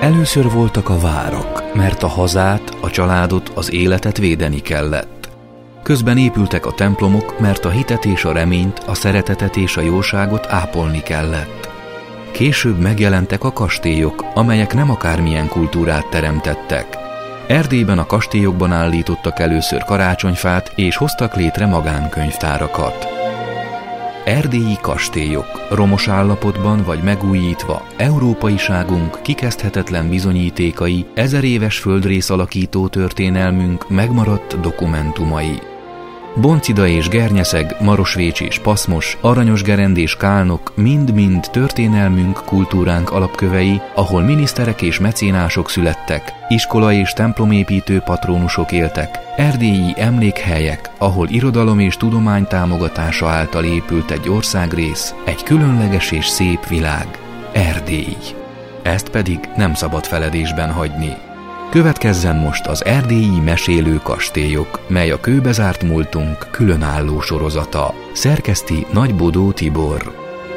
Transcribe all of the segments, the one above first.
Először voltak a várak, mert a hazát, a családot, az életet védeni kellett. Közben épültek a templomok, mert a hitet és a reményt, a szeretetet és a jóságot ápolni kellett. Később megjelentek a kastélyok, amelyek nem akármilyen kultúrát teremtettek. Erdélyben a kastélyokban állítottak először karácsonyfát, és hoztak létre magánkönyvtárakat. Erdélyi kastélyok, romos állapotban vagy megújítva, európaiságunk kikezdhetetlen bizonyítékai, 1000 éves földrész alakító történelmünk megmaradt dokumentumai. Boncida és Gernyeszeg, Marosvécs és Paszmos, Aranyosgerend és Kálnok mind-mind történelmünk, kultúránk alapkövei, ahol miniszterek és mecénások születtek, iskola és templomépítő patrónusok éltek, erdélyi emlékhelyek, ahol irodalom és tudomány támogatása által épült egy országrész, egy különleges és szép világ, Erdély. Ezt pedig nem szabad feledésben hagyni. Következzen most az erdélyi mesélő kastélyok, mely a kőbezárt múltunk különálló sorozata. Szerkeszti Nagybodó Tibor.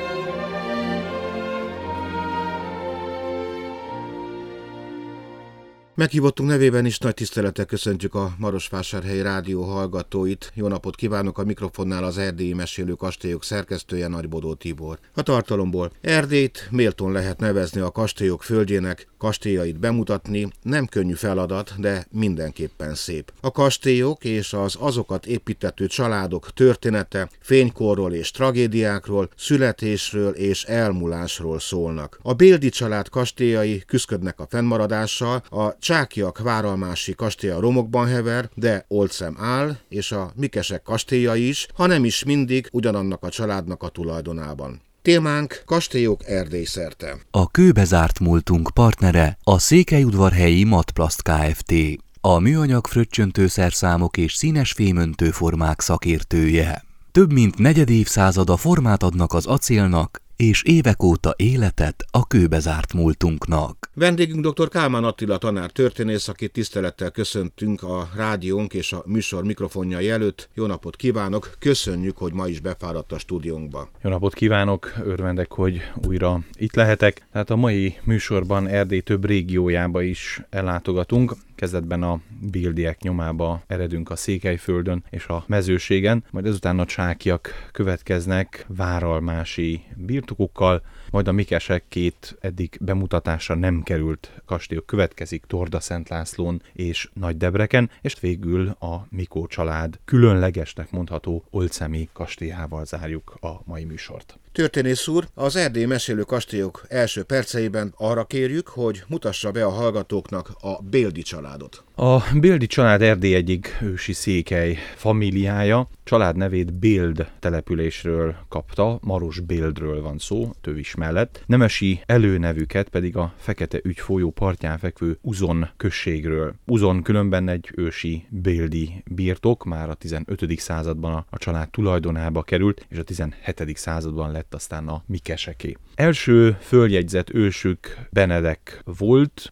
Meghívottunk nevében is nagy tisztelettel köszöntjük a Marosvásárhelyi Rádió hallgatóit. Jó napot kívánok, a mikrofonnál az erdélyi mesélő kastélyok szerkesztője, Nagybodó Tibor. A tartalomból: Erdélyt méltón lehet nevezni a kastélyok földjének, kastélyait bemutatni nem könnyű feladat, de mindenképpen szép. A kastélyok és az azokat építető családok története fénykorról és tragédiákról, születésről és elmúlásról szólnak. A Béldy család kastélyai küszködnek a fennmaradással, a Csákyak váralmási kastélya romokban hever, de Olcem áll, és a Mikesek kastélya is, ha nem is mindig ugyanannak a családnak a tulajdonában. Témánk: kastélyok Erdély szerte. A kőbezárt múltunk partnere a Székelyudvarhelyi Matplast Kft., a műanyag fröccsöntőszerszámok és színes fémöntő formák szakértője. Több mint negyed évszázada formát adnak az acélnak, és évek óta életet a kőbezárt múltunknak. Vendégünk dr. Kálmán Attila tanár történész, akit tisztelettel köszöntünk a rádiónk és a műsor mikrofonjai előtt. Jó napot kívánok, köszönjük, hogy ma is befáradt a stúdiónkba. Jó napot kívánok, örvendek, hogy újra itt lehetek. Tehát a mai műsorban Erdély több régiójába is ellátogatunk. Kezdetben a Béldyek nyomába eredünk a Székelyföldön és a mezőségen, majd ezután a Csákyak következnek váralmási birtokokkal, majd a Mikesek két eddig bemutatásra nem került kastélyok következik Torda-Szent-Lászlón és Nagydebreken, és végül a Mikó család különlegesnek mondható olcemi kastélyával zárjuk a mai műsort. Történész úr, az erdélyi mesélő kastélyok első perceiben arra kérjük, hogy mutassa be a hallgatóknak a Béldy családot. A Béldy család Erdély egyik ősi székely familiája. Család nevét Béld településről kapta, Maros-Béldről van szó, Tövis mellett. Nemesi előnevüket pedig a Fekete Ügy folyó partján fekvő Uzon községről. Uzon különben egy ősi béldi birtok, már a 15. században a család tulajdonába került, és a 17. században lett aztán a Mikeseké. Első följegyzett ősük Benedek volt,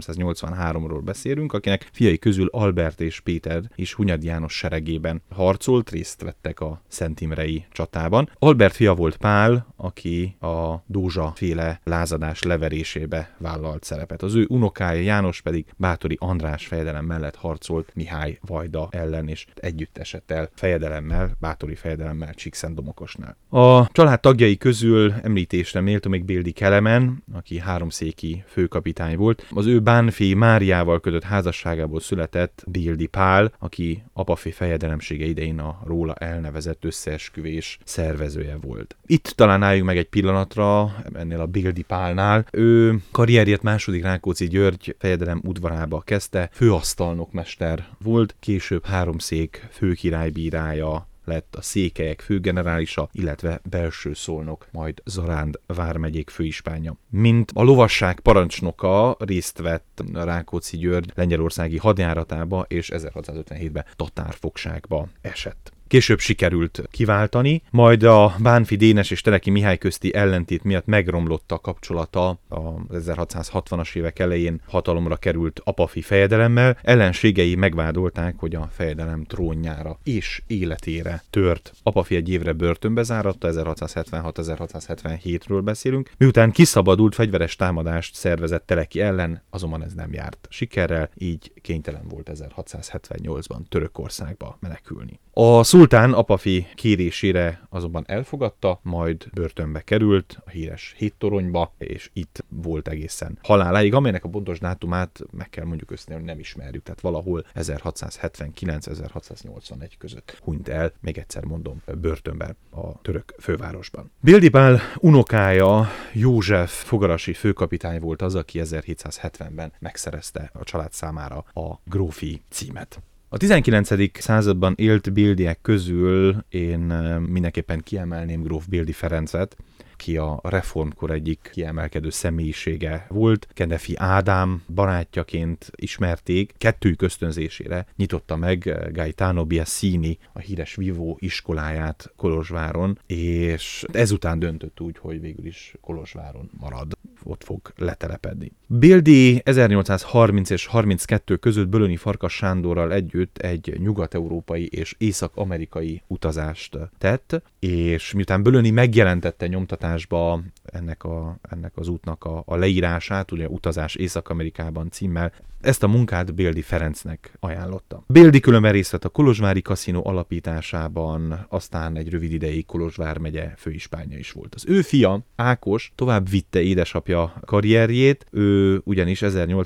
1383-ról beszélünk, akinek fiai közül Albert és Péter is Hunyad János seregében harcolt, részt vettek a Szent Imrei csatában. Albert fia volt Pál, aki a Dózsa féle lázadás leverésébe vállalt szerepet. Az ő unokája János pedig Báthori András fejedelem mellett harcolt Mihály vajda ellen, és együtt esett el fejedelemmel, Báthori fejedelemmel Csíkszentdomokosnál. A család tagjai közül említésre méltó még Béldy Kelemen, aki háromszéki főkapitány volt. Az ő bánfé Máriával kötött házasságából született Béldy Pál, aki apafé fejedelemsége idején a róla elnevezett összeesküvés szervezője volt. Itt talán álljunk meg egy pillanatra ennél a Béldy Pálnál. Ő karrierjét második Rákóczi György fejedelem udvarába kezdte, főasztalnokmester volt, később háromszék főkirálybírája lett, a székelyek főgenerálisa, illetve Belső Szolnok, majd Zaránd vármegyék főispánja. Mint a lovasság parancsnoka részt vett Rákóczi György lengyelországi hadjáratába, és 1657-ben tatárfogságba esett. Később sikerült kiváltani, majd a Bánffy Dénes és Teleki Mihály közti ellentét miatt megromlott a kapcsolata az 1660-as évek elején hatalomra került Apafi fejedelemmel. Ellenségei megvádolták, hogy a fejedelem trónjára és életére tört. Apafi egy évre börtönbe záratta, 1676-1677-ről beszélünk. Miután kiszabadult, fegyveres támadást szervezett Teleki ellen, azonban ez nem járt sikerrel, így kénytelen volt 1678-ban Törökországba menekülni. A szultán Apafi kérésére azonban elfogadta, majd börtönbe került, a híres Héttoronyba, és itt volt egészen haláláig, amelynek a pontos dátumát meg kell mondjuk összeni, hogy nem ismerjük, tehát valahol 1679-1681 között hunyt el, még egyszer mondom, börtönben a török fővárosban. Bildi Pál unokája József fogarasi főkapitány volt az, aki 1770-ben megszerezte a család számára a grófi címet. A 19. században élt Bildiek közül én mindenképpen kiemelném gróf Bildi Ferencet, ki a reformkor egyik kiemelkedő személyisége volt. Kendefi Ádám barátjaként ismerték, kettőjük ösztönzésére nyitotta meg Gaetano Biasini a híres vívó iskoláját Kolozsváron, és ezután döntött úgy, hogy végül is Kolozsváron marad, ott fog letelepedni. Bildi 1830 és 32 között Bölöni Farkas Sándorral együtt egy nyugat-európai és észak-amerikai utazást tett, és miután Bölöni megjelentette nyomtatásba ennek az útnak a leírását, ugye Utazás Észak-Amerikában címmel, ezt a munkát Bildi Ferencnek ajánlotta. Bildi különben részt vett a kolozsvári kaszinó alapításában, aztán egy rövid ideig Kolozsvár megye főispánja is volt. Az ő fia, Ákos, tovább vitte édesapja karrierjét, ő ugyanis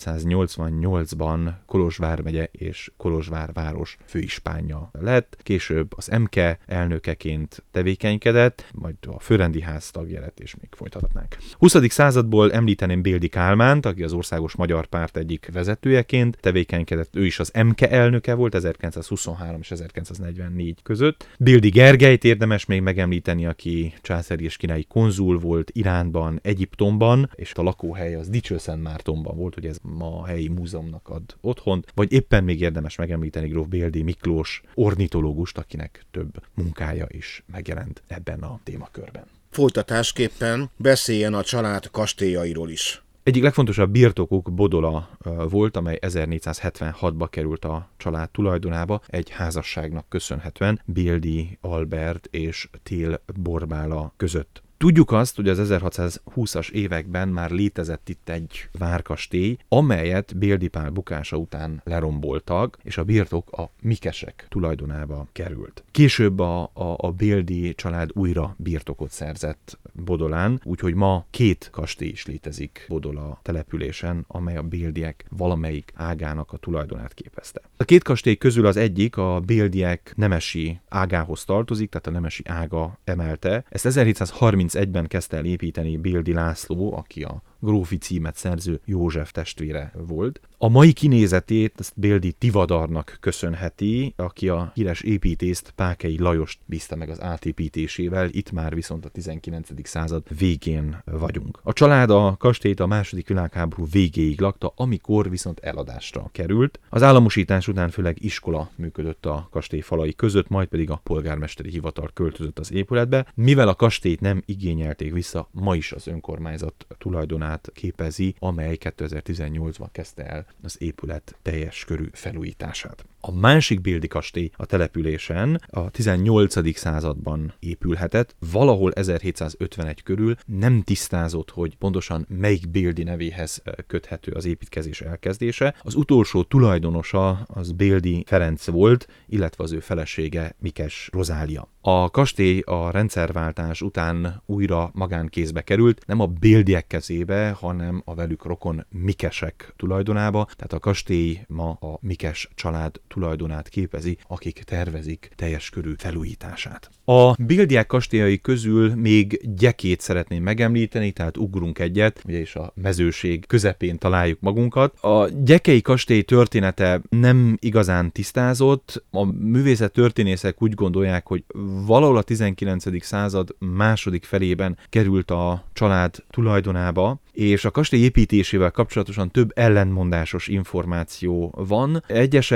1888-ban Kolozsvár megye és Kolozsvár város főispánja lett, később az MK elnökeként tevékenykedett, majd a főrendi ház tagja lett, és még folytatnánk. 20. századból említeném Bildi Kálmánt, aki az Országos Magyar Párt egyik vezetőjeként tevékenykedett, ő is az MK elnöke volt 1923 és 1944 között. Bildi Gergelyt érdemes még megemlíteni, aki császári és királyi konzul volt Iránban, Egyiptomban, és a lakóhely az Dicsőszentmártonban volt, hogy ez ma a helyi múzeumnak ad otthont, vagy éppen még érdemes megemlíteni gróf Bildi Miklós ornitológust, akinek több munkája is megjelent ebben a témakörben. Folytatásképpen beszéljen a család kastélyairól is. Egyik legfontosabb birtokuk Bodola volt, amely 1476-ba került a család tulajdonába, egy házasságnak köszönhetően Bildi Albert és Tél Borbála között. Tudjuk azt, hogy az 1620-as években már létezett itt egy várkastély, amelyet Bildi Pál bukása után leromboltak, és a birtok a Mikesek tulajdonába került. Később a Bildi család újra birtokot szerzett Bodolán, úgyhogy ma 2 kastély is létezik Bodola településen, amely a Bildiek valamelyik ágának a tulajdonát képezte. A 2 kastély közül az egyik a Bildiek nemesi ágához tartozik, tehát a nemesi ága emelte. Ezt 1731-ben kezdte el építeni Bildi László, aki a grófi címet szerző József testvére volt. A mai kinézetét ezt Bildi Tivadarnak köszönheti, aki a híres építészt, Pákei Lajost bízta meg az átépítésével, itt már viszont a 19. század végén vagyunk. A család a kastélyt a II. Világháború végéig lakta, amikor viszont eladásra került. Az államosítás után főleg iskola működött a kastély falai között, majd pedig a polgármesteri hivatal költözött az épületbe. Mivel a kastélyt nem igényelték vissza, ma is az önkormányzat tulajdonát képezi, amely 2018-ban kezdte el az épület teljes körű felújítását. A másik Bildi kastély a településen a 18. században épülhetett, valahol 1751 körül, nem tisztázott, hogy pontosan melyik Bildi nevéhez köthető az építkezés elkezdése. Az utolsó tulajdonosa az Bildi Ferenc volt, illetve az ő felesége Mikes Rozália. A kastély a rendszerváltás után újra magánkézbe került, nem a Bildiek kezébe, hanem a velük rokon Mikesek tulajdonába, tehát a kastély ma a Mikes család tulajdonát képezi, akik tervezik teljes körű felújítását. A Bildiek kastélyai közül még Gyekét szeretném megemlíteni, tehát ugrunk egyet, ugye is a mezőség közepén találjuk magunkat. A gyekei kastély története nem igazán tisztázott, a művészettörténészek úgy gondolják, hogy valahol a 19. század második felében került a család tulajdonába, és a kastély építésével kapcsolatosan több ellenmondásos információ van. Egyesek Bildi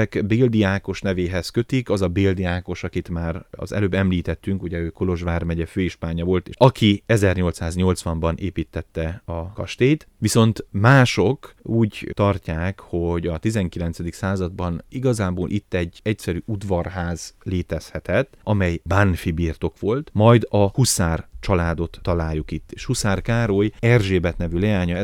Béldi Ákos nevéhez kötik, az a Béldi Ákos, akit már az előbb említettünk, ugye ő Kolozs vármegye főispánja volt, és aki 1880-ban építette a kastélyt, viszont mások úgy tartják, hogy a 19. században igazából itt egy egyszerű udvarház létezhetett, amely bánfi birtok volt, majd a Huszár családot találjuk itt. És Huszár Károly Erzsébet nevű leánya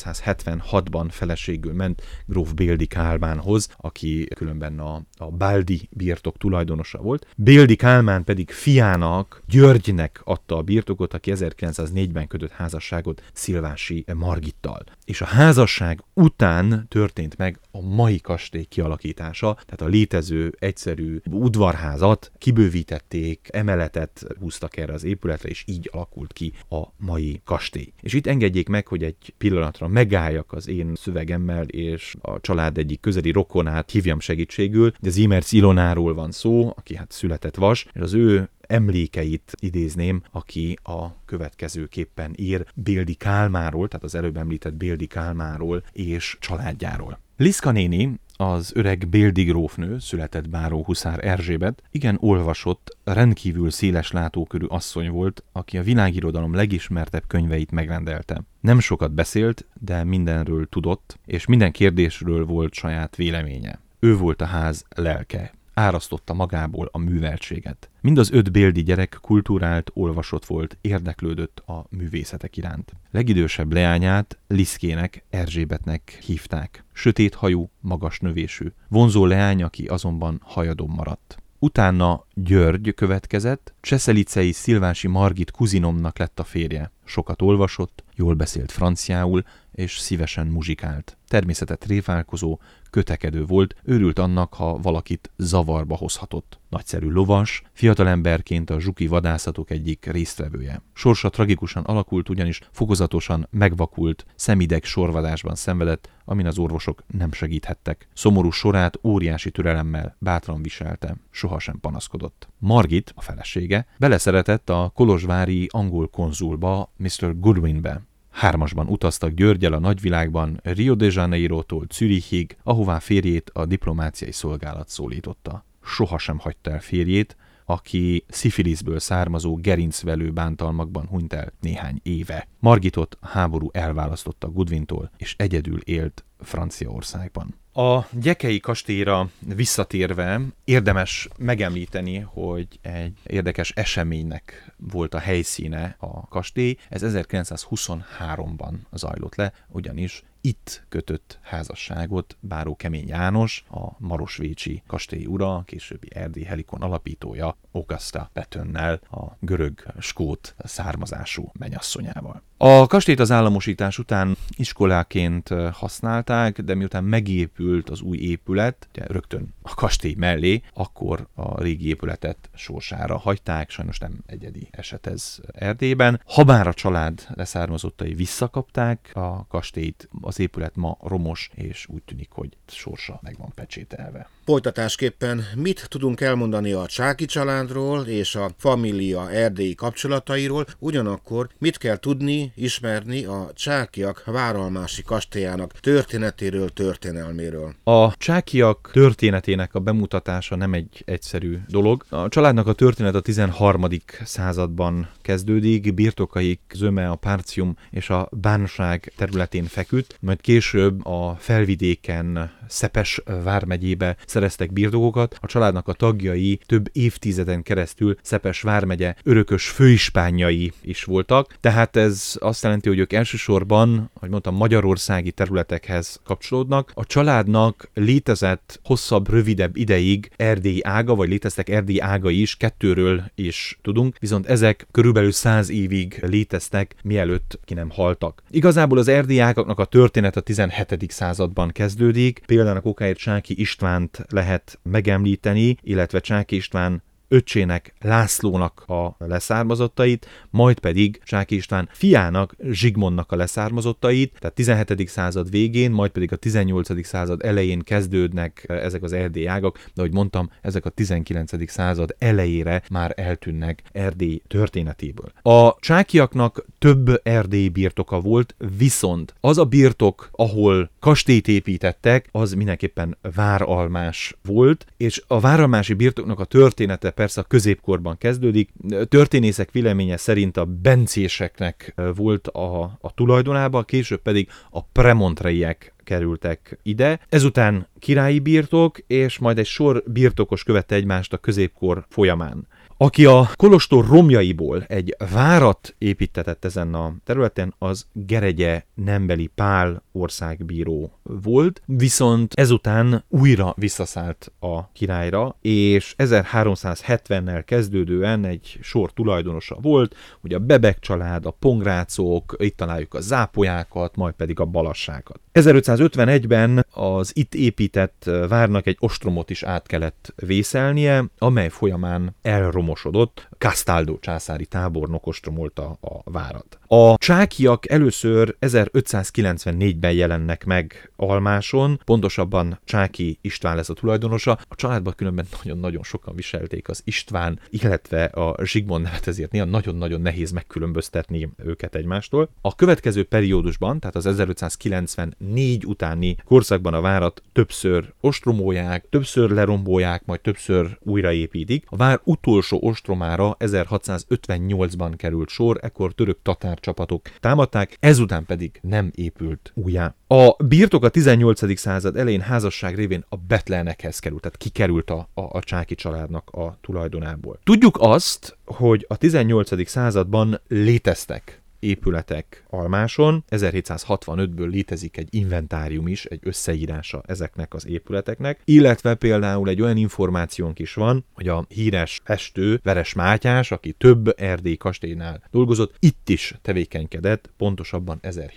1876-ban feleségül ment gróf Béldi Kálmánhoz, aki különben a Báldi birtok tulajdonosa volt. Béldi Kálmán pedig fiának, Györgynek adta a birtokot, aki 1904-ben kötött házasságot Szilvási Margittal. És a házasság után történt meg a mai kastély kialakítása, tehát a létező egyszerű udvarházat kibővítették, emeletet húztak erre az épületre, és így alakult ki a mai kastély. És itt engedjék meg, hogy egy pillanatra megálljak az én szövegemmel, és a család egyik közeli rokonát hívjam segítségül, de Ziemerz Ilonáról van szó, aki hát született vas, és az ő emlékeit idézném, aki a következőképpen ír Béldi Kálmánról, tehát az előbb említett Béldi Kálmánról és családjáról. Liszka néni, az öreg Béldi grófnő, született báró Huszár Erzsébet, igen olvasott, rendkívül széles látókörű asszony volt, aki a világirodalom legismertebb könyveit megrendelte. Nem sokat beszélt, de mindenről tudott, és minden kérdésről volt saját véleménye. Ő volt a ház lelke. Árasztotta magából a műveltséget. Mind az 5 béldi gyerek kultúrált, olvasott volt, érdeklődött a művészetek iránt. Legidősebb leányát Liszkének, Erzsébetnek hívták. Sötét hajú, magas növésű. Vonzó leány, aki azonban hajadon maradt. Utána György következett, Cseszelicei Szilvási Margit kuzinomnak lett a férje. Sokat olvasott, jól beszélt franciául, és szívesen muzsikált. Természetet tréfálkozó, kötekedő volt, örült annak, ha valakit zavarba hozhatott. Nagyszerű lovas, fiatalemberként a zsuki vadászatok egyik résztvevője. Sorsa tragikusan alakult, ugyanis fokozatosan megvakult, szemideg sorvadásban szenvedett, amin az orvosok nem segíthettek. Szomorú sorát óriási türelemmel bátran viselte, sohasem panaszkodott. Margit, a felesége, beleszeretett a kolozsvári angol konzulba, Mr. Goodwinbe. 3-asban utaztak Györggyel a nagyvilágban Rio de Janeirótól Zürichig, ahová férjét a diplomáciai szolgálat szólította. Sohasem hagyta el férjét, aki szifiliszből származó gerincvelő bántalmakban hunyt el néhány éve. Margitot a háború elválasztotta Goodwintól, és egyedül élt Franciaországban. A Gyekei kastélyra visszatérve érdemes megemlíteni, hogy egy érdekes eseménynek volt a helyszíne a kastély. Ez 1923-ban zajlott le, ugyanis itt kötött házasságot báró Kemény János, a marosvécsi kastély ura, későbbi Erdély Helikon alapítója, Augusta Petönnel, a görög-skót származású mennyasszonyával. A kastélyt az államosítás után iskoláként használták, de miután megépült az új épület, ugye rögtön a kastély mellé, akkor a régi épületet sorsára hagyták, sajnos nem egyedi eset ez Erdélyben. Habár a család leszármazottai visszakapták a kastélyt, az épület ma romos, és úgy tűnik, hogy sorsa meg van pecsételve. Folytatásképpen mit tudunk elmondani a Csáky családról és a família erdélyi kapcsolatairól, ugyanakkor mit kell tudni, ismerni a Csákyak váralmási kastélyának történetéről, történelméről? A Csákyak történetének a bemutatása nem egy egyszerű dolog. A családnak a történet a 13. században kezdődik, birtokaik zöme a Párcium és a Bánság területén feküdt, majd később a felvidéken, Szepes vármegyébe szereztek birtokokat. A családnak a tagjai több évtizeden keresztül Szepes vármegye örökös főispánjai is voltak, tehát ez azt jelenti, hogy ők elsősorban, ahogy mondtam, magyarországi területekhez kapcsolódnak. A családnak létezett hosszabb, rövidebb ideig erdélyi ága, vagy léteztek erdélyi ágai is, 2-ről is tudunk, viszont ezek körülbelül 100 évig léteztek, mielőtt ki nem haltak. Igazából az erdélyi ágaknak a történet a 17. században kezdődik, például a okáért Csáky Istvánt lehet megemlíteni, illetve Csáky István öccsének Lászlónak a leszármazottait, majd pedig Csáky István fiának Zsigmondnak a leszármazottait, tehát 17. század végén, majd pedig a 18. század elején kezdődnek ezek az erdélyi ágak, de ahogy mondtam, ezek a 19. század elejére már eltűnnek Erdély történetéből. A csákyak több erdélyi birtoka volt, viszont az a birtok, ahol kastélyt építettek, az mindenképpen váralmás volt, és a váralmási birtoknak a története persze a középkorban kezdődik. Történészek véleménye szerint a bencéseknek volt a tulajdonába, később pedig a premontreiek kerültek ide. Ezután királyi birtok, és majd egy sor birtokos követte egymást a középkor folyamán. Aki a kolostor romjaiból egy várat építetett ezen a területen, az Geregye Nembeli Pál országbíró volt, viszont ezután újra visszaszállt a királyra, és 1370-nel kezdődően egy sor tulajdonosa volt, ugye a Bebek család, a Pongrácok, itt találjuk a Zápolyákat, majd pedig a Balassákat. 1551-ben az itt épített várnak egy ostromot is át kellett vészelnie, amely folyamán elromosodott, Castaldo császári tábornok ostromolta a várat. A csákyak először 1594-ben jelennek meg Almáson, pontosabban Csáky István lesz a tulajdonosa. A családban különben nagyon-nagyon sokan viselték az István, illetve a Zsigmond nevet, ezért néha nagyon-nagyon nehéz megkülönböztetni őket egymástól. A következő periódusban, tehát az 1594 utáni korszakban a várat többször ostromolják, többször lerombolják, majd többször újraépítik. A vár utolsó ostromára 1658-ban került sor, ekkor török-tatár csapatok támadták, ezután pedig nem épült újjá. A birtok a 18. század elején házasság révén a Betlenekhez került, tehát kikerült a Csáky családnak a tulajdonából. Tudjuk azt, hogy a 18. században léteztek épületek Almáson. 1765-ből létezik egy inventárium is, egy összeírása ezeknek az épületeknek, illetve például egy olyan információnk is van, hogy a híres festő Veres Mátyás, aki több erdélyi kastélynál dolgozott, itt is tevékenykedett, pontosabban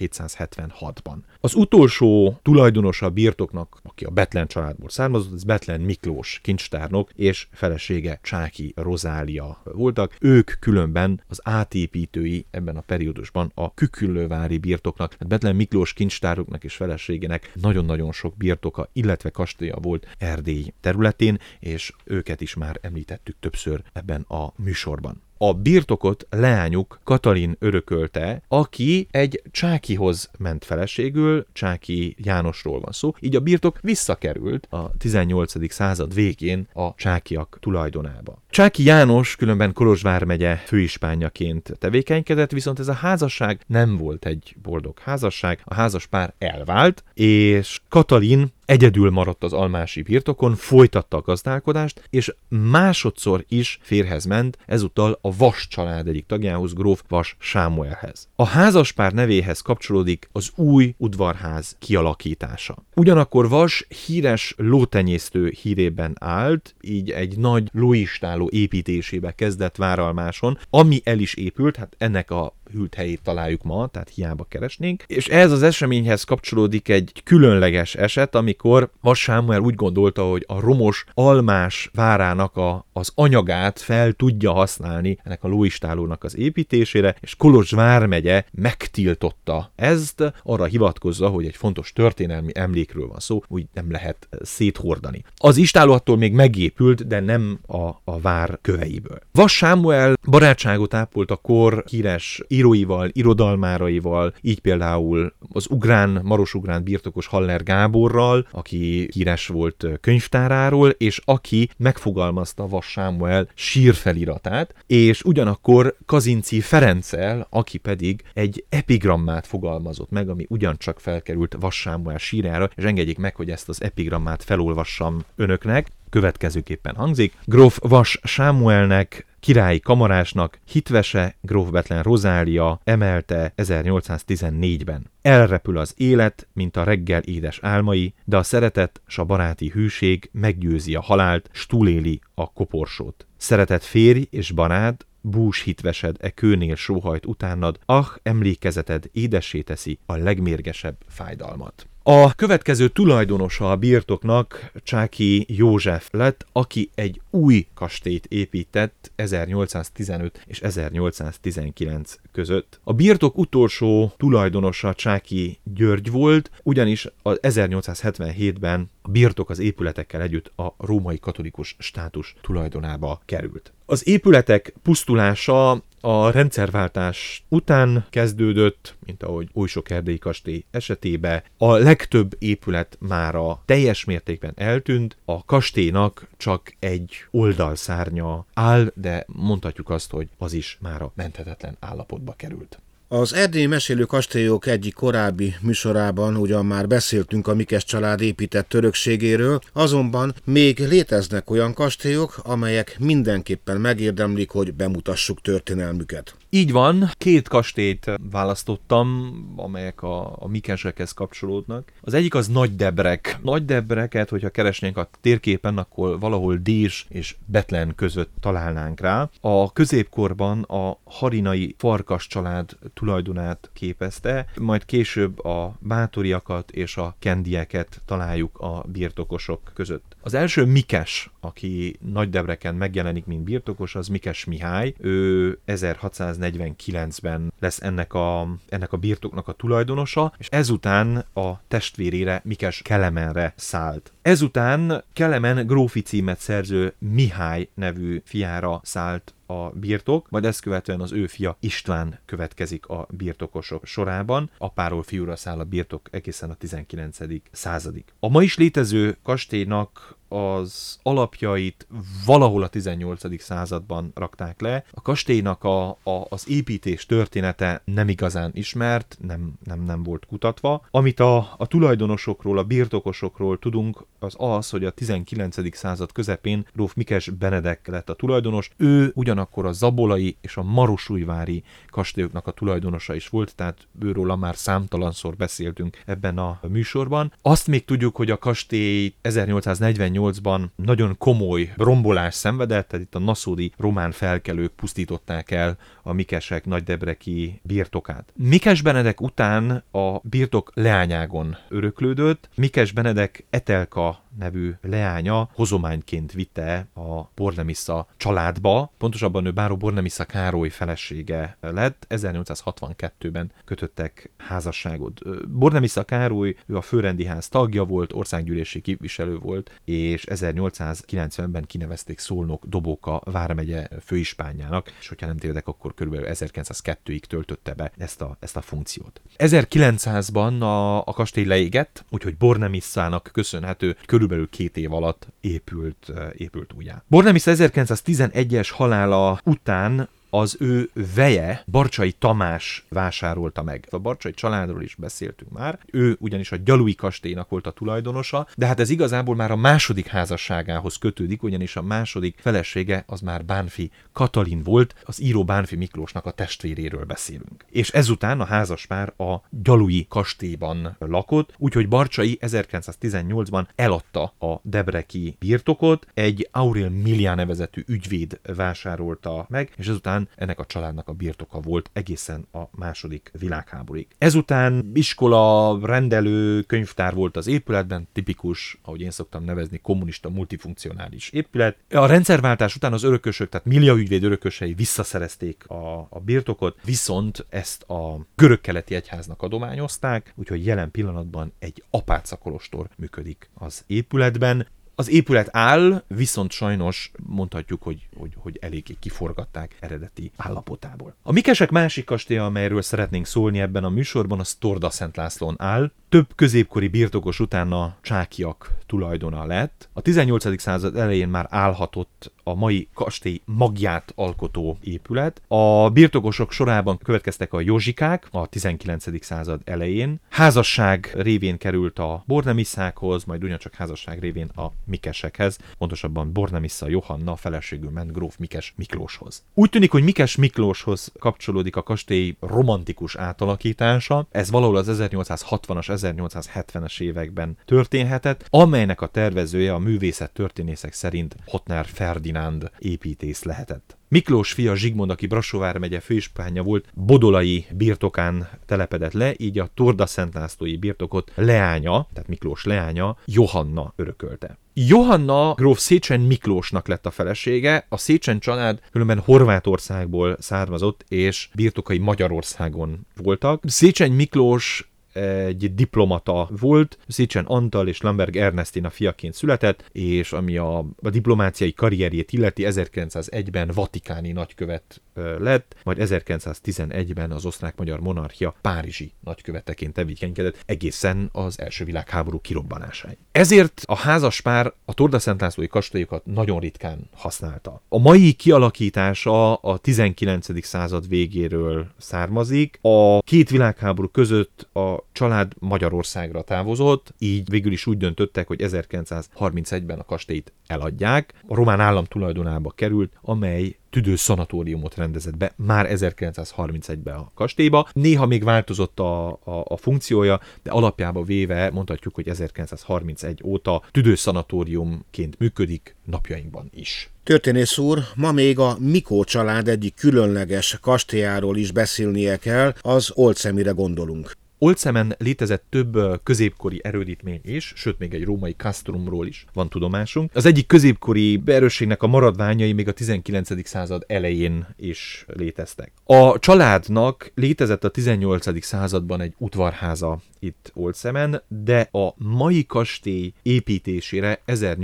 1776-ban. Az utolsó tulajdonosa a birtoknak, aki a Bethlen családból származott, ez Bethlen Miklós kincstárnok és felesége Csáky Rozália voltak. Ők különben az átépítői ebben a periódusban a Küküllővári birtoknak, Bethlen Miklós kincstároknak és feleségének nagyon-nagyon sok birtoka, illetve kastélya volt Erdély területén, és őket is már említettük többször ebben a műsorban. A birtokot leányuk Katalin örökölte, aki egy Csákyhoz ment feleségül, Csáky Jánosról van szó, így a birtok visszakerült a 18. század végén a csákyak tulajdonába. Csáky János különben Kolozsvár megye főispánjaként tevékenykedett, viszont ez a házasság nem volt egy boldog házasság, a házaspár elvált, és Katalin egyedül maradt az almási birtokon, folytatta a gazdálkodást, és másodszor is férjhez ment, ezúttal a Vas család egyik tagjához, gróf Vas Sámuelhez. A házaspár nevéhez kapcsolódik az új udvarház kialakítása. Ugyanakkor Vas híres lótenyésztő hírében állt, így egy nagy lóistálló építésébe kezdett Váralmáson, ami el is épült, hát ennek a hűlt helyét találjuk ma, tehát hiába keresnénk. És ez az eseményhez kapcsolódik egy különleges eset, amikor Vas Sámuel úgy gondolta, hogy a romos almás várának az anyagát fel tudja használni ennek a lóistállónak az építésére, és Kolozs vármegye megtiltotta ezt, arra hivatkozva, hogy egy fontos történelmi emlékről van szó, úgy nem lehet széthordani. Az istálló attól még megépült, de nem a vár köveiből. Vas Sámuel barátságot ápolt a kor híres íróival, irodalmáraival, így például az marosugrán birtokos Haller Gáborral, aki híres volt könyvtáráról, és aki megfogalmazta Vas Sámuel sírfeliratát, és ugyanakkor Kazinczy Ferenccel, aki pedig egy epigrammát fogalmazott meg, ami ugyancsak felkerült Vas Sámuel sírára, és engedjék meg, hogy ezt az epigrammát felolvassam önöknek. Következőképpen hangzik: gróf Vas Sámuelnek, királyi kamarásnak hitvese gróf Bethlen Rozália emelte 1814-ben. Elrepül az élet, mint a reggel édes álmai, de a szeretet s a baráti hűség meggyőzi a halált, s túléli a koporsót. Szeretett férj és barát, bús hitvesed kőnél sóhajt utánad, emlékezeted édessé teszi a legmérgesebb fájdalmat. A következő tulajdonosa a birtoknak Csáky József lett, aki egy új kastélyt épített 1815 és 1819 között. A birtok utolsó tulajdonosa Csáky György volt, ugyanis 1877-ben a birtok az épületekkel együtt a római katolikus státus tulajdonába került. Az épületek pusztulása a rendszerváltás után kezdődött, mint ahogy oly sok erdélyi kastély esetében. A legtöbb épület mára teljes mértékben eltűnt, a kastélynak csak egy oldalszárnya áll, de mondhatjuk azt, hogy az is mára menthetetlen állapotba került. Az erdélyi mesélő kastélyok egyik korábbi műsorában ugyan már beszéltünk a Mikes család épített örökségéről, azonban még léteznek olyan kastélyok, amelyek mindenképpen megérdemlik, hogy bemutassuk történelmüket. Így van, 2 kastélyt választottam, amelyek a Mikesekhez kapcsolódnak. Az egyik az Nagydebrek. Nagydebreket, hogyha keresnénk a térképen, akkor valahol Dés és Bethlen között találnánk rá. A középkorban a harinai Farkas család tulajdonát képezte, majd később a Báthoriakat és a Kendieket találjuk a birtokosok között. Az első Mikes, aki Nagydebreken megjelenik, mint birtokos, az Mikes Mihály. Ő 1649-ben lesz ennek a birtoknak a tulajdonosa, és ezután a testvérére, Mikes Kelemenre szállt. Ezután Kelemen grófi címet szerző Mihály nevű fiára szállt a birtok, majd ezt követően az ő fia István következik a birtokosok sorában. Apáról fiúra száll a birtok egészen a 19. századig. A ma is létező kastélynak az alapjait valahol a 18. században rakták le. A kastélynak az építés története nem igazán ismert, nem volt kutatva. Amit a tulajdonosokról, a birtokosokról tudunk, az, hogy a 19. század közepén gróf Mikes Benedek lett a tulajdonos. Ő ugyanakkor a zabolai és a marosújvári kastélyoknak a tulajdonosa is volt, tehát őróla már számtalanszor beszéltünk ebben a műsorban. Azt még tudjuk, hogy a kastély 1848-ban nagyon komoly rombolás szenvedett, tehát itt a naszódi román felkelők pusztították el a Mikesek nagydebreki birtokát. Mikes Benedek után a birtok leányágon öröklődött. Mikes Benedek Etelka nevű leánya hozományként vitte a Bornemissza családba, pontosabban ő báró Bornemissza Károly felesége lett, 1862-ben kötöttek házasságot. Bornemissza Károly, ő a főrendi ház tagja volt, országgyűlési képviselő volt, és 1890-ben kinevezték Szolnok-Dobóka vármegye főispánjának, és hogyha nem tévedek, akkor körülbelül 1902-ig töltötte be ezt a funkciót. 1900-ban a kastély leégett, úgyhogy Bornemisszának köszönhető körülbelül 2 év alatt épült újjá. Bornemissza 1911-es halála után az ő veje, Barcsay Tamás vásárolta meg. A Barcsay családról is beszéltünk már, ő ugyanis a Gyalui kastélynak volt a tulajdonosa, de hát ez igazából már a második házasságához kötődik, ugyanis a második felesége az már Bánffy Katalin volt, az író Bánffy Miklósnak a testvéréről beszélünk. És ezután a házaspár a Gyalui kastélyban lakott, úgyhogy Barcsay 1918-ban eladta a debreki birtokot, egy Aurel Millián nevezetű ügyvéd vásárolta meg, és ezután ennek a családnak a birtoka volt egészen a második világháborúig. Ezután iskola, rendelő, könyvtár volt az épületben, tipikus, ahogy én szoktam nevezni, kommunista multifunkcionális épület. A rendszerváltás után az örökösök, tehát Millia ügyvéd örökösei visszaszerezték a birtokot, viszont ezt a görögkeleti egyháznak adományozták, úgyhogy jelen pillanatban egy apácakolostor működik az épületben. Az épület áll, viszont sajnos mondhatjuk, hogy eléggé kiforgatták eredeti állapotából. A Mikesek másik kastélya, amelyről szeretnénk szólni ebben a műsorban, az Torda Szent Lászlón áll. Több középkori birtokos után a Csákyak tulajdona lett. A 18. század elején már állhatott a mai kastély magját alkotó épület. A birtokosok sorában következtek a Józsikák a 19. század elején. Házasság révén került a Bornemisszákhoz, majd ugyancsak házasság révén a Mikesekhez, pontosabban Bornemissza Johanna feleségül ment gróf Mikes Miklóshoz. Úgy tűnik, hogy Mikes Miklóshoz kapcsolódik a kastély romantikus átalakítása. Ez valahol az 1860-as, 1870-es években történhetett, amelynek a tervezője a művészettörténészek szerint Hotner Ferdinand Ferdinánd építész lehetett. Miklós fia Zsigmond, aki Brassó vármegye főispánja volt, bodolai birtokán telepedett le, így a Torda-Szentlászlói birtokot leánya, tehát Miklós leánya, Johanna örökölte. Johanna gróf Szécsen Miklósnak lett a felesége, a Szécsen család különben Horvátországból származott, és birtokai Magyarországon voltak. Széchen Miklós egy diplomata volt, Szécsen Antal és Lamberg Ernestina fiaként született, és ami a diplomáciai karrierjét illeti, 1901-ben vatikáni nagykövet lett, majd 1911-ben az osztrák-magyar monarchia párizsi nagyköveteként tevékenykedett egészen az első világháború kirobbanásáig. Ezért a házaspár a Torda-Szentlászlói kastélyokat nagyon ritkán használta. A mai kialakítása a 19. század végéről származik. A két világháború között a család Magyarországra távozott, így végül is úgy döntöttek, hogy 1931-ben a kastélyt eladják. A román állam tulajdonába került, amely tüdő szanatóriumot rendezett be már 1931-ben a kastélyba. Néha még változott a funkciója, de alapjába véve mondhatjuk, hogy 1931 óta tüdő szanatóriumként működik napjainkban is. Történész úr, ma még a Mikó család egyik különleges kastélyáról is beszélnie kell, az Oldszemire gondolunk. Oldszemen létezett több középkori erődítmény is, sőt még egy római castrumról is van tudomásunk. Az egyik középkori erősségnek a maradványai még a 19. század elején is léteztek. A családnak létezett a 18. században egy udvarháza itt Oldszemen, de a mai kastély építésére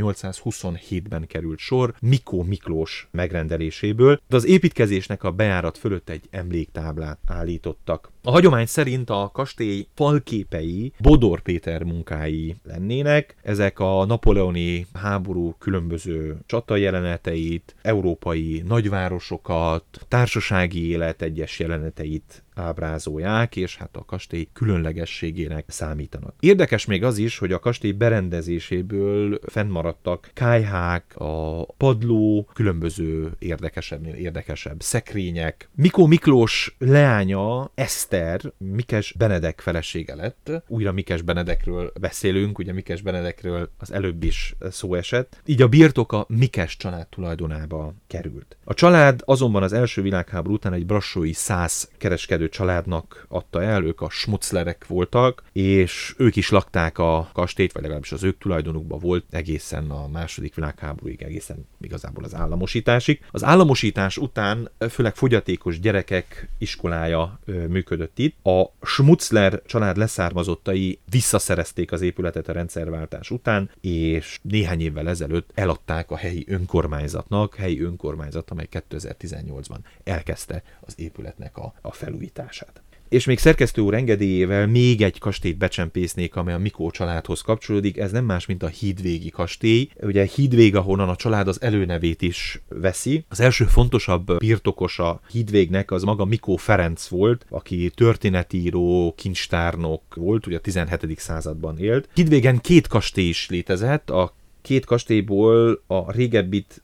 1827-ben került sor Mikó Miklós megrendeléséből, de az építkezésnek a bejárat fölött egy emléktáblát állítottak. A hagyomány szerint a kastély falképei Bodor Péter munkái lennének, ezek a napóleoni háború különböző csatajeleneteit, európai nagyvárosokat, társasági élet egyes jeleneteit ábrázolják, és hát a kastély különlegességének számítanak. Érdekes még az is, hogy a kastély berendezéséből fennmaradtak kályhák, a padló, különböző érdekesebb szekrények. Mikó Miklós leánya, Eszter, Mikes Benedek felesége lett. Újra Mikes Benedekről beszélünk, ugye Mikes Benedekről az előbb is szó esett. Így a birtok a Mikes család tulajdonába került. A család azonban az első világháború után egy brassói szász kereskedő családnak adta el, ők a Schmutzlerek voltak, és ők is lakták a kastélyt, vagy legalábbis az ők tulajdonukban volt egészen a második világháborúig, egészen igazából az államosításig. Az államosítás után főleg fogyatékos gyerekek iskolája működött itt. A Schmutzler család leszármazottai visszaszerezték az épületet a rendszerváltás után, és néhány évvel ezelőtt eladták a helyi önkormányzatnak, amely 2018-ban elkezdte az épületnek a felújítását. És még szerkesztő úr engedélyével még egy kastélyt becsempésznék, amely a Mikó családhoz kapcsolódik, ez nem más, mint a Hídvégi kastély. Ugye Hídvég, ahonnan a család az előnevét is veszi. Az első fontosabb birtokos a Hídvégnek az maga Mikó Ferenc volt, aki történetíró, kincstárnok volt, ugye a 17. században élt. Hídvégen két kastély is létezett, a két kastélyból a régebbit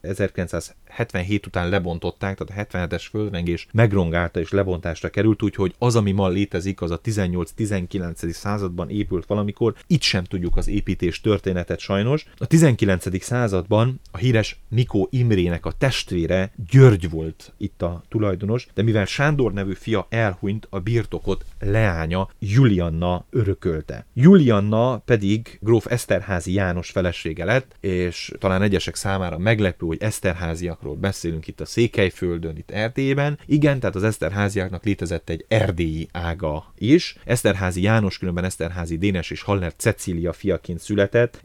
1977 után lebontották, tehát a 77-es földrengés megrongálta és lebontásra került, úgyhogy az, ami ma létezik, az a 18-19. században épült valamikor. Itt sem tudjuk az építés történetet sajnos. A 19. században a híres Mikó Imrének a testvére György volt itt a tulajdonos, de mivel Sándor nevű fia elhunyt, a birtokot leánya Julianna örökölte. Julianna pedig gróf Eszterházy János felesége lett, és talán egyesek számára meglepő, hogy Eszterháziakról beszélünk itt a Székelyföldön, itt Erdélyben. Igen, tehát az Eszterháziaknak létezett egy erdélyi ága is. Eszterházy János különben Eszterházy Dénes és Haller Cecília fiaként született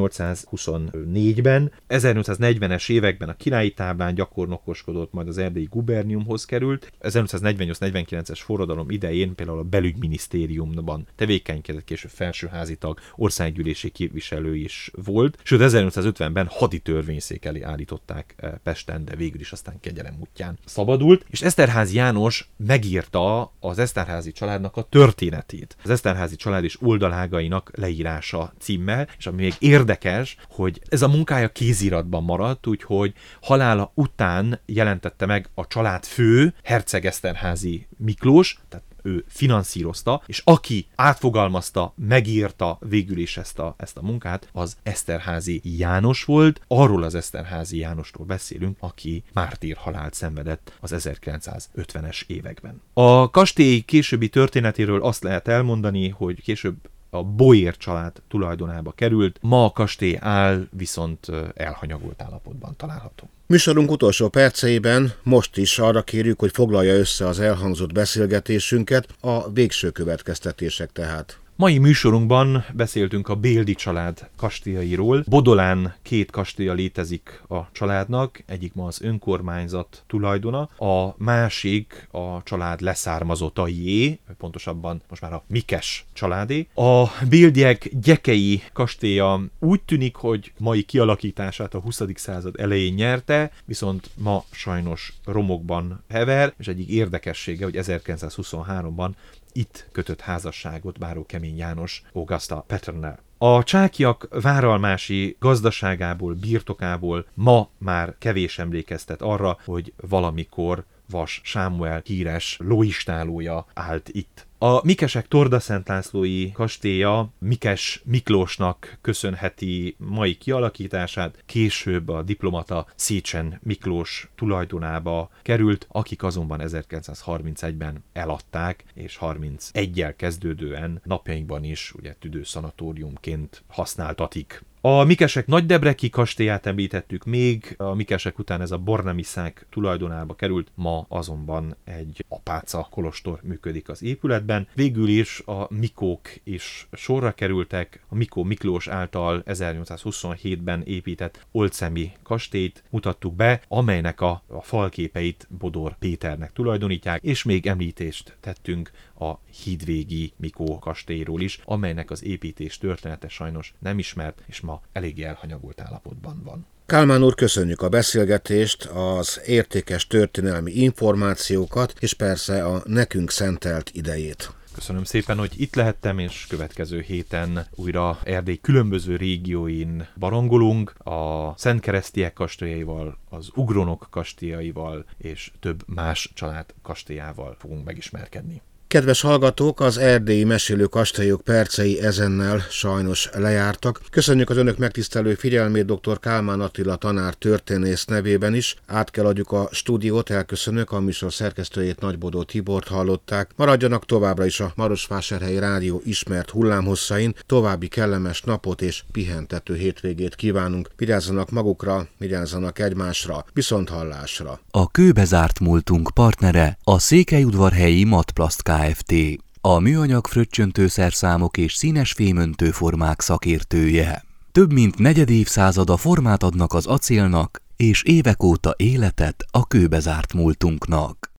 1824-ben. 1840-es években a királyi táblán gyakornokoskodott, majd az erdélyi guberniumhoz került. 1848-49-es forradalom idején például a belügyminisztériumban tevékenykedett, később felsőházi tag, országgyűlési képviselő is volt. Sőt, 1950-ben hadi törvényszék elé állították Pesten, de végül is aztán kegyelem útján szabadult, és Eszterházy János megírta az Eszterházy családnak a történetét. Az Eszterházy család és oldalágainak leírása címmel, és ami még érdekes, hogy ez a munkája kéziratban maradt, úgyhogy halála után jelentette meg a család fő, herceg Eszterházy Miklós, tehát ő finanszírozta, és aki átfogalmazta, megírta végül is ezt a munkát, az Eszterházy János volt. Arról az Eszterházy Jánosról beszélünk, aki mártírhalált szenvedett az 1950-es években. A kastély későbbi történetéről azt lehet elmondani, hogy később a Boér család tulajdonába került. Ma a kastély áll, viszont elhanyagolt állapotban található. Műsorunk utolsó perceiben most is arra kérjük, hogy foglalja össze az elhangzott beszélgetésünket, a végső következtetések tehát. Mai műsorunkban beszéltünk a Béldy család kastélyairól. Bodolán 2 kastélya létezik a családnak, egyik ma az önkormányzat tulajdona, a másik a család leszármazotaié, pontosabban most már a Mikes családé. A Béldyek Gyekei kastélya úgy tűnik, hogy mai kialakítását a 20. század elején nyerte, viszont ma sajnos romokban hever, és egyik érdekessége, hogy 1923-ban itt kötött házasságot báró Kemény János Augusta Patternel. A Csákyak váralmási gazdaságából, birtokából ma már kevés emlékeztet arra, hogy valamikor Vas Sámuel híres lóistálója állt itt. A Mikesek Tordaszent Lászlói kastélya Mikes Miklósnak köszönheti mai kialakítását, később a diplomata Szécsen Miklós tulajdonába került, akik azonban 1931-ben eladták, és 31-jel kezdődően napjainkban is ugye tüdőszanatóriumként használtatik. A Mikesek Nagydebreki kastélyát említettük még, a Mikesek után ez a Bornemiszák tulajdonába került, ma azonban egy apáca kolostor működik az épületben. Végül is a Mikók is sorra kerültek, a Mikó Miklós által 1827-ben épített Olcemi kastélyt mutattuk be, amelynek a falképeit Bodor Péternek tulajdonítják, és még említést tettünk a hídvégi Mikó kastélyról is, amelynek az építés története sajnos nem ismert, és ma eléggé elhanyagolt állapotban van. Kálmán úr, köszönjük a beszélgetést, az értékes történelmi információkat, és persze a nekünk szentelt idejét. Köszönöm szépen, hogy itt lehettem, és következő héten újra Erdély különböző régióin barangolunk, a Szentkeresztiek kastélyaival, az Ugronok kastélyaival, és több más család kastélyával fogunk megismerkedni. Kedves hallgatók, az erdélyi mesélő kastélyok percei ezennel sajnos lejártak. Köszönjük az önök megtisztelő figyelmét dr. Kálmán Attila tanár történész nevében is. Át kell adjuk a stúdiót, elköszönök, a műsor szerkesztőjét, Nagybodó Tibort hallották. Maradjanak továbbra is a Marosvásárhelyi Rádió ismert hullámhosszain. További kellemes napot és pihentető hétvégét kívánunk. Vigyázzanak magukra, vigyázzanak egymásra, viszonthallásra. A kőbe zárt múltunk partnere a Székelyudvarhelyi Matplast Kft. A műanyag fröccsöntőszerszámok és színes fémöntő formák szakértője. Több mint negyedévszázada formát adnak az acélnak, és évek óta életet a kőbe zárt múltunknak.